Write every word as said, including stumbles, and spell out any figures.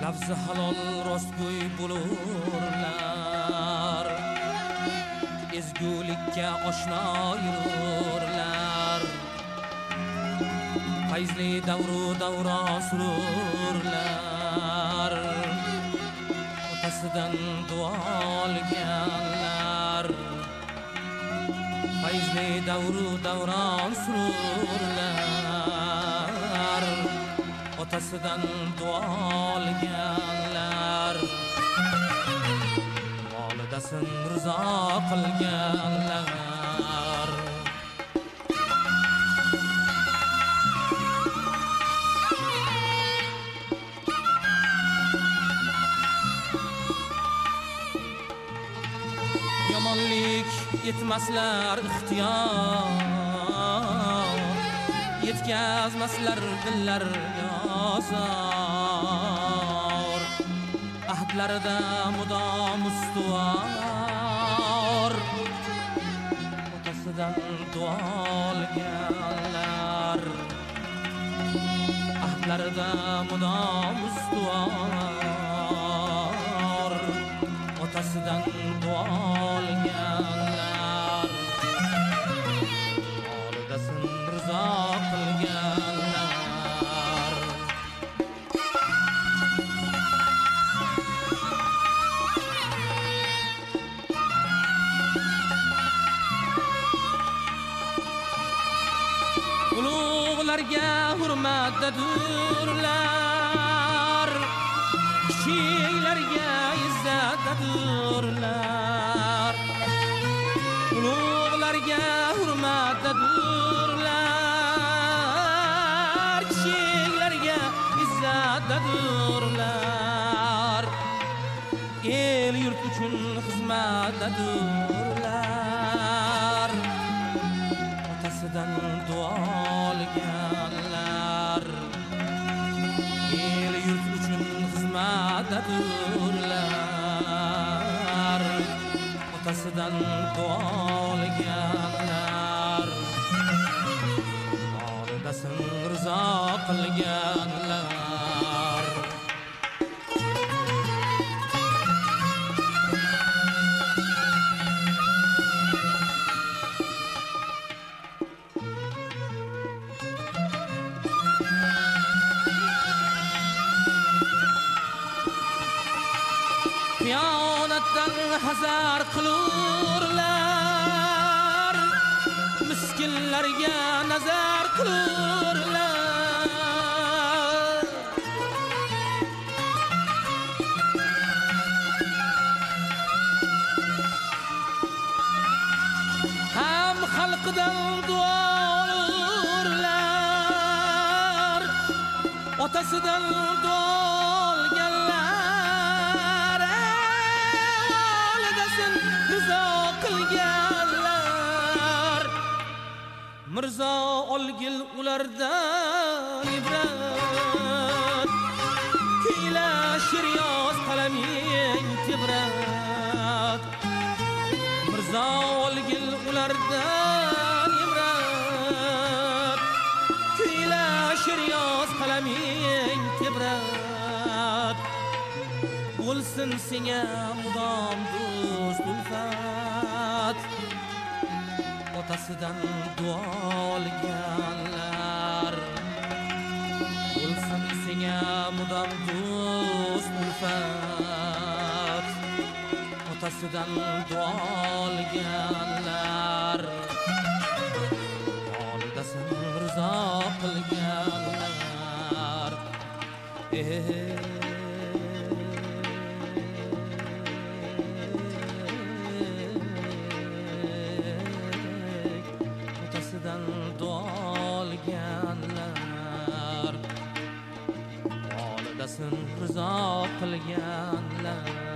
nafsi halol rostgo'y bo'lurlar, ezgulikka oshno yururlar, fayzli davru davron sururlar, otasidan duo olganlar, fayzli davru davron sururlar, otasidan duo olganlar, volidasin rizo qilganlar. Yomonlik yetmaslar ixtiyor, yetkazmaslar dillar yozor, ahdlarida mudom ustuvor, otasidan duo olganlar, ahdlarida mudom ustuvor, otasidan duo olganlar, volidasin rizo qilganlar. Ulug'larga hurmatdadurlar, kichiklarga izzatdadurlar. Ulug'larga hurmatdadurlar, kichiklarga izzatdadurlar. El yurt uchun xizmatdadurlar, otasidan duo olganlar, el yurt uchun xizmatdadurlar, otasidan duo olganlar, volidasin rizo qilganlar. Xiyonatdan hazar qilurlar, miskinlarga nazar qilurlar. Ham xalqidan duo olurlar, otasidan duo olganlar, volidasin rizo qilganlar. Mirzo olgil ulardan ibrat, kuyla shiryoz qalaming tibrat. Mirzo olgil ulardan ibrat, kuyla shiryoz qalaming tibrat. Bo'lsin senga mudom do'st ulfat, otasidan duo olganlar. Bo'lsin senga mudom do'st ulfat, otasidan duo olganlar, volidasin rizo qilganlar. Otasidan duo olganlar, volidasin rizo qilganlar.